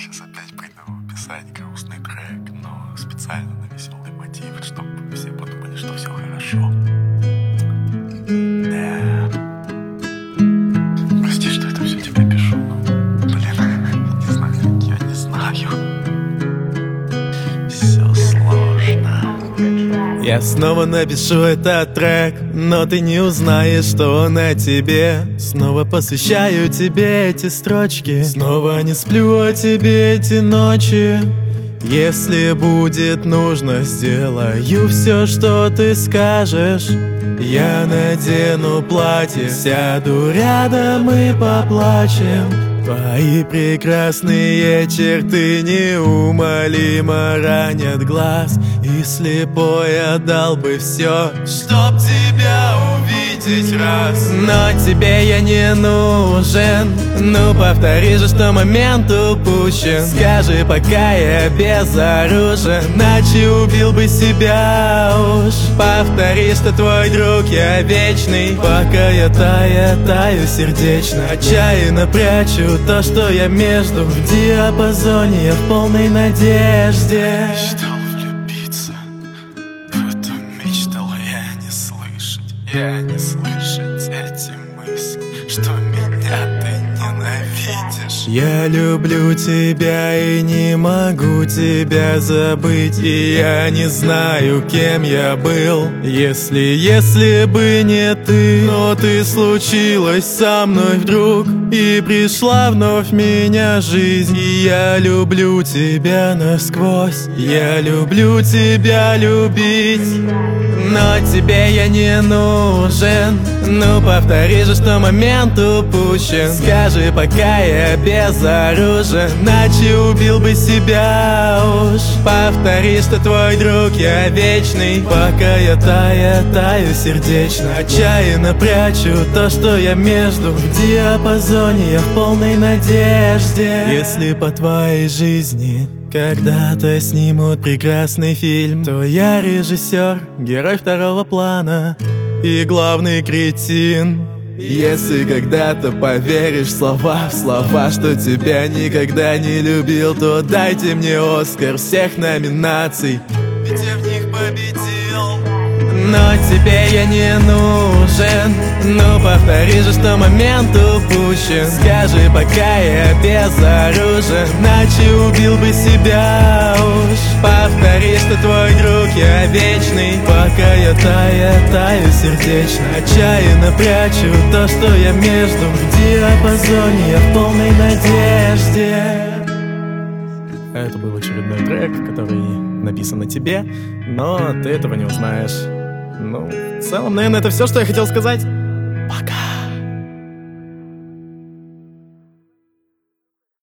сейчас опять приду писать грустный трек, но специально на веселый мотив, чтобы все подумали, что все хорошо. Да. Прости, что это все тебе пишу, но, я не знаю. Все сложно. Я снова напишу этот трек, но ты не узнаешь, что он о тебе. Снова посвящаю тебе эти строчки, снова не сплю о тебе эти ночи. Если будет нужно, сделаю все, что ты скажешь. Я надену платье, сяду рядом и поплачем. Твои прекрасные черты неумолимо ранят глаз, и слепой отдал бы все, чтоб тебя увидеть раз. Но тебе я не нужен, ну повтори же, что момент упущен. Скажи, пока я безоружен, иначе убил бы себя уж. Повтори, что твой друг я вечный, пока я таю сердечно. Отчаянно прячу то, что я между в диапазоне, я в полной надежде. Мечтал влюбиться, в это мечтал я не слышать эти мысли, что меня ты ненавидишь. Я люблю тебя и не могу тебя забыть, и я не знаю, кем я был, если бы не ты. Но ты случилась со мной вдруг, и пришла вновь в меня жизнь. И я люблю тебя насквозь, я люблю тебя любить. Но тебе я не нужен, ну повтори же, что момент упущен. Скажи, пока я безоружен, иначе убил бы себя уж. Повтори, что твой друг я вечный, пока я таю сердечно. Отчаянно прячу то, что я между в диапазоне, я в полной надежде. Если по твоей жизни когда-то снимут прекрасный фильм, то я режиссер, герой второго плана и главный кретин. Если когда-то поверишь в слова, что тебя никогда не любил, то дайте мне Оскар всех номинаций, ведь я в них победил. Но тебе я не нужен, ну повтори же, что момент упущен. Скажи, пока я безоружен, иначе убил бы себя уж. Повтори, что твой друг я вечный, пока я таю сердечно. Отчаянно прячу то, что я между в диапазоне, я в полной надежде. Это был очередной трек, который написан на тебе, но ты этого не узнаешь. Ну, в целом, наверное, это все, что я хотел сказать. Пока.